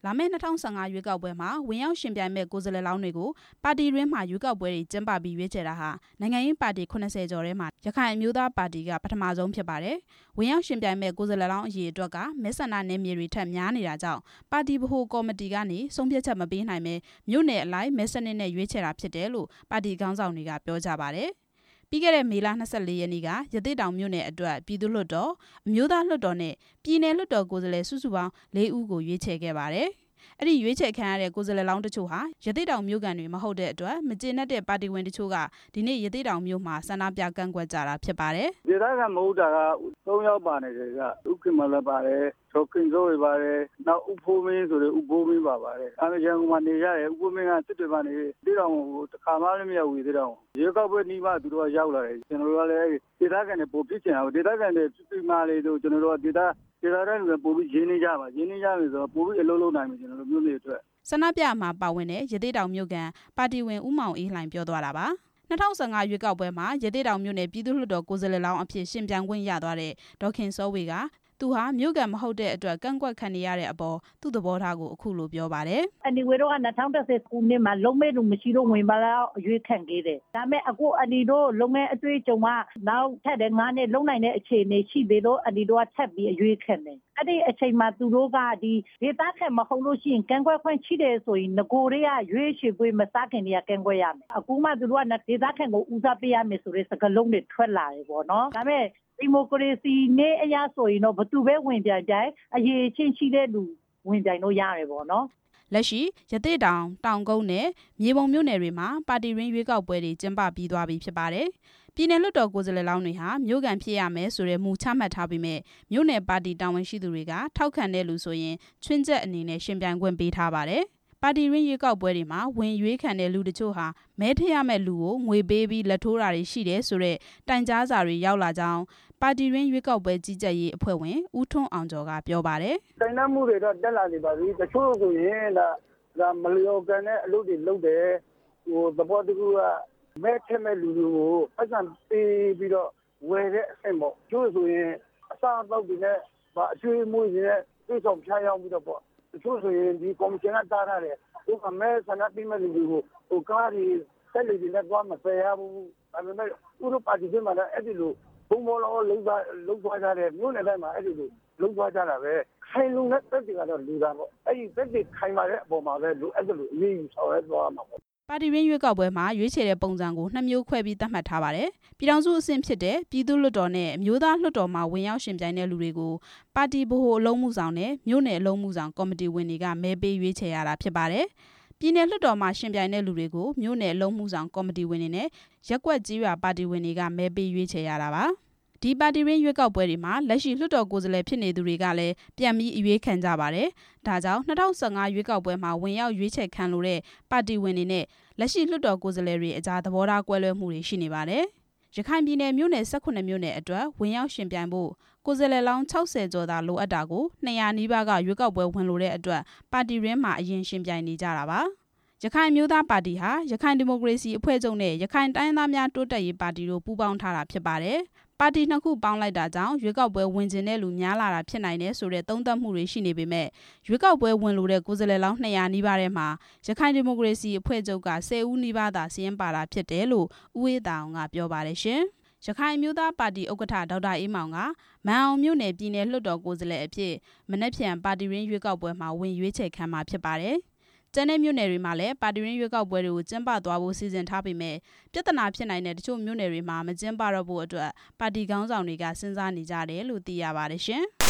လာမယ့်2015ရွေးကောက်ပွဲမှာဝင်ရောက်ရှင်ပြိုင်မဲ့ကိုယ်စားလှယ်လောင်းတွေကိုပါတီတွင်းမှာရွေးကောက်ပွဲတွေကျင်းပပြီးရွေးချယ်တာဟာနိုင်ငံရေးပါတီ80ကျော်ထဲမှာရခိုင်အမျိုးသားပါတီကပထမဆုံးဖြစ်ပါတယ်။ဝင်ရောက်ရှင်ပြိုင်မဲ့ကိုယ်စားလှယ်လောင်းအရေအတွက်ကမဲဆန္ဒနယ်မြေတွေထက်များနေတာကြောင့်ပါတီဗဟိုကော်မတီကနေဆုံးဖြတ်ချက်မပေးနိုင်ပဲမြို့နယ်အလိုက်မဲစနစ်နဲ့ရွေးချယ်တာဖြစ်တယ်လို့ပါတီခေါင်းဆောင်တွေကပြောကြပါတယ်။ပြီးခဲ့တဲ့မေလ24ရက်နေ့ကရသေ့တောင်မြို့နယ်အတွက်ပြည်သူ့လွှတ်တော်အမျိုးသားလွှတ်တော်နဲ့ပြည်နယ်လွှတ်တော်ကိုယ်စားလှယ်စုစုပေါင်း4ဦးကိုရွေးချယ်ခဲ့ပါတယ်။အဲ့ဒီရွေးချယ်ခံရတဲ့ကိုယ်စားလှယ်လောင်းတချို့ဟာရသေ့တောင်မြို့ကန်တွေမဟုတ်တဲ့အတွက်မကျေနပ်တဲ့ပါတီဝင်တချို့ကဒီနေ့ရသေ့တောင်မြို့မှာဆန္ဒပြကန့်ကွက်ကြတာဖြစ်ပါတယ်။ဒေသခံမဟုတ်တာက3ယောက်ပါနေတယ်ကဥက္ကမလည်းပါတယ်ကျော်ခင်စိုးတွေပါတယ်နောက်ဥဖိုးမင်းဆိုတဲ့ဥဖိုးမင်းပါပါတယ်။အားရန်ကုန်မှာနေရတယ်ဥဖိုးမင်းကစစ်တွေမှာနေဒေသတောင်ကိုတစ်ခါမှလည်းမရောက်ဘူးဒေသတောင်ရေကောက်ပွဲနှီးမှသူတို့ကရောက်လာတယ်ကျွန်တော်တို့ကလည်းဒေသခံတွေပို့ဖြစ်ချင်တာဒေသခံတွေပြည်မာလေးတို့ကျွန်တော်တို့ကဒေသတိုင်းတွေပို့ပြီးရင်းနေကြပါရင်းနေကြပြီဆိုတော့ပို့ပြီးအလုပ်လုပ်နိုင်ပြီကျွန်တော်တို့မြို့နယ်အတွက်ဆန္ဒပြမှာပါဝင်တဲ့ရသေ့တောင်မြို့ကန်ပါတီဝင်ဦးမောင်အေးလှိုင်ပြောသွားတာပါ2015ရွေးကောက်ပွဲမှာရသေ့တောင်မြို့နယ်ပြည်သူ့လွှတ်တော်ကိုယ်စားလှယ်လောင်းအဖြစ်ရှင်ပြိုင်ခွင့်ရသွားတဲ့ဒေါက်ခင်စောဝေကသူဟာမြို့ကန်မဟုတ်တဲ့အတွက်ကန့်ကွက်ခံနေရတဲ့အပေါ်သူ့သဘောထားကိုအခုလိုပြောပါတယ်။အနီဝေတို့က2010ခုနှစ်မှာလုံးမဲလူမရှိတော့ဝင်ပါလားအရွေးခံခဲ့တယ်။ဒါပေမဲ့အခုအနီတို့လုံးမဲအတွေ့အကြုံကနောက်ထပ်တဲ့9နှစ်လုံးနိုင်တဲ့အခြေအနေရှိသေးလို့အနီတို့ကထပ်ပြီးအရွေးခံတယ်။အဲ့ဒီအချိန်မှာသူတို့ကဒီဒေသခံမဟုတ်လို့ရှိရင်ကန့်ကွက်ခွင့်ရှိတယ်ဆိုရင်ငကိုတွေကရွေးချယ်ခွင့်မစခင်တည်းကကန့်ကွက်ရမယ်။အခုမှသူတို့ကဒေသခံကိုဦးစားပေးရမယ်ဆိုတဲ့စကားလုံးတွေထွက်လာတယ်ပေါ့နော်။ဒါပေမဲ့ဒီမိုကရေစီနဲ့အရာဆိုရင်တော့ဘသူပဲဝင်ပြိုင်အရေးချင်းရှိတဲ့လူဝင်ပြိုင်လို့ရတယ်ပေါ့နော်လက်ရှိရသေ့တောင်တောင်ကုန်းနဲ့မြေပုံမြို့နယ်တွေမှာပါတီရင်းရွေးကောက်ပွဲတွေကျင်းပပြီးသွားပြီဖြစ်ပါတယ်ပြည်နယ်လွှတ်တော်ကိုယ်စားလှယ်လောင်းတွေဟာမြို့ကန်ဖြစ်ရမယ်ဆိုတဲ့မူချမှတ်ထားပြီးမြမြို့နယ်ပါတီတာဝန်ရှိသူတွေကထောက်ခံတဲ့လူဆိုရင်ချွင်းချက်အနေနဲ့ရှင်ပြိုင်ခွင့်ပေးထားပါတယ်ပါတီရင်းရွေးကောက်ပွဲတွေမှာဝင်ရွေးခံတဲ့လူတချို့ဟာမဲထည့်ရမယ့်လူကိုငွေပေးပြီးလက်ထိုးတာတွေရှိတယ်ဆိုတဲ့တိုင်ကြားစာတွေရောက်လာကြောင်းပါတီရင်းရွေးကောက်ပွဲကြီးကြပ်ရေးအဖွဲ့ဝင်ဦးထွန်းအောင်ကျော်ကပြောပါတယ်။တိုင်တန်းမှုတွေတော့တက်လာနေပါပြီ။တချို့ဆိုရင်ဒါမလျော်ကန်တဲ့အလုပ်တွေလုပ်တယ်။သဘောတကူကမဲထည့်မဲ့လူတွေကိုအဆန်ပေးပြီးတော့ဝယ်တဲ့အဆင့်ပေါ့။ကျို့ဆိုရင်အစားအသောက်တွေနဲ့အကျွေးမွေးတွေနဲ့သိဆောင်ဖြားရောက်ပြီးတော့ပေါ့။တချို့ဆိုရင်ဒီကော်မရှင်ကတားထားတယ်။ဒီကမဲဆန္ဒပေးမဲ့လူတွေကိုကားတွေတက်လေတွေနဲ့သွားမပယ်ရဘူး။ဒါပေမဲ့ဥရောပါတီတွေမှာလည်းအဲ့ဒီလိုဘုံဘောလုံးလုံးသွားကြတယ်မြို့နယ်တိုင်းမှာအဲ့ဒီလိုလုံးသွားကြတာပဲခိုင်လုံတဲ့တက်တွေကတော့လူသားပေါ့အဲ့ဒီတက်တွေခိုင်မာတဲ့အပေါ်မှာပဲလူအဲ့ဒါလိုအရေးယူဆောင်ရွက်သွားမှာပေါ့ပါတီရင်းရွေးကောက်ပွဲမှာရွေးချယ်တဲ့ပုံစံကို2မျိုးခွဲပြီးသတ်မှတ်ထားပါတယ်။ပြည်ထောင်စုအဆင့်ဖြစ်တဲ့ပြည်သူ့လွှတ်တော်နဲ့အမျိုးသားလွှတ်တော်မှာဝင်ရောက်ရှင်ပြိုင်တဲ့လူတွေကိုပါတီဗဟိုအလုံးမှုဆောင်နဲ့မြို့နယ်အလုံးမှုဆောင်ကော်မတီဝင်တွေကမဲပေးရွေးချယ်ရတာဖြစ်ပါတယ်။ပြည်နယ်လွှတ်တော်မှာရှင်ပြိုင်တဲ့လူတွေကိုမြို့နယ်အလုံးမှုဆောင်ကော်မတီဝင်တွေနဲ့ရပ်ကွက်ကြီးရွာပါတီဝင်တွေကမဲပေးရွေးချယ်ရတာပါ။ဒီပါတီရင်းရွေးကောက်ပွဲတွေမှာလက်ရှိလွှတ်တော်ကိုယ်စားလှယ်ဖြစ်နေသူတွေကလည်းပြန်ပြီးအရွေးခံကြပါတယ်။ဒါကြောင့်2015ရွေးကောက်ပွဲမှာဝင်ရောက်ရွေးချယ်ခံလို့တဲ့ပါတီဝင်တွေနဲ့လက်ရှိလွှတ်တော်ကိုယ်စားလှယ်တွေအကြားသဘောထားကွဲလွဲမှုတွေရှိနေပါတယ်။ရခိုင်ပြည်နယ်မြို့နယ်18မြို့နယ်အတွက်ဝင်ရောက်ရှင်ပြိုင်ဖို့ကိုယ်စားလှယ်လောင်း60ကျော်သာလိုအပ်တာကို200နီးပါးကရွေးကောက်ပွဲဝင်လို့တဲ့အတွက်ပါတီရင်းမှာအရင်ရှင်ပြိုင်နေကြတာပါ။ရခိုင်မျိုးသားပါတီဟာရခိုင်ဒီမိုကရေစီအဖွဲ့ချုပ်နဲ့ရခိုင်တိုင်းရင်းသားများတိုးတက်ရေးပါတီတို့ပူးပေါင်းထားတာဖြစ်ပါတယ်။ပါတီနှစ်ခုပေါင်းလိုက်တာကြောင့်ရွေးကောက်ပွဲဝင်ကျင်တဲ့လူများလာတာဖြစ်နိုင်တယ်ဆိုတဲ့သုံးသပ်မှုတွေရှိနေပေမဲ့ရွေးကောက်ပွဲဝင်လို့တဲ့ကိုယ်စားလှယ်လောင်း200နီးပါးထဲမှာရခိုင်ဒီမိုကရေစီအဖွဲ့ချုပ်က10ဦးနီးပါးသာစာရင်းပါတာဖြစ်တယ်လို့ဦးဝေးတာအောင်ကပြောပါတယ်ရှင်။ရခိုင်မျိုးသားပါတီဥက္ကဋ္ဌဒေါက်တာအေးမောင်ကမန်အောင်မြို့နယ်ပြည်နယ်လွှတ်တော်ကိုယ်စားလှယ်အဖြစ်မနက်ဖြန်ပါတီရင်းရွေးကောက်ပွဲမှာဝင်ရွေးချယ်ခံမှာဖြစ်ပါတယ်။ကျန်တဲ့မြို့နယ်တွေမှာလည်းပါတီရင်းရွေးကောက်ပွဲတွေကိုကျင်းပသွားဖို့စီစဉ်ထားပေမဲ့ပြဿနာဖြစ်နိုင်တဲ့တချို့မြို့နယ်တွေမှာမကျင်းပတော့ဖို့အတွက်ပါတီခေါင်းဆောင်တွေကစဉ်းစားနေကြတယ်လို့သိရပါတယ်ရှင်။